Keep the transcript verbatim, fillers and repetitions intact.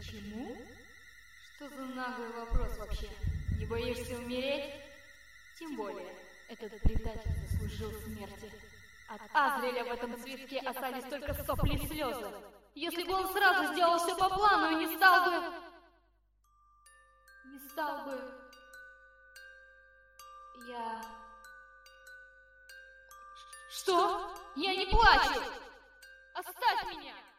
Почему? Что за наглый вопрос вообще? Не боишься умереть? Тем более, этот предатель заслужил смерти. От Азриэля в этом цветке остались только сопли и слезы. Если бы он сразу сделал все по плану и не стал бы... Не стал бы... Я... Что? Я не плачу! Оставь меня!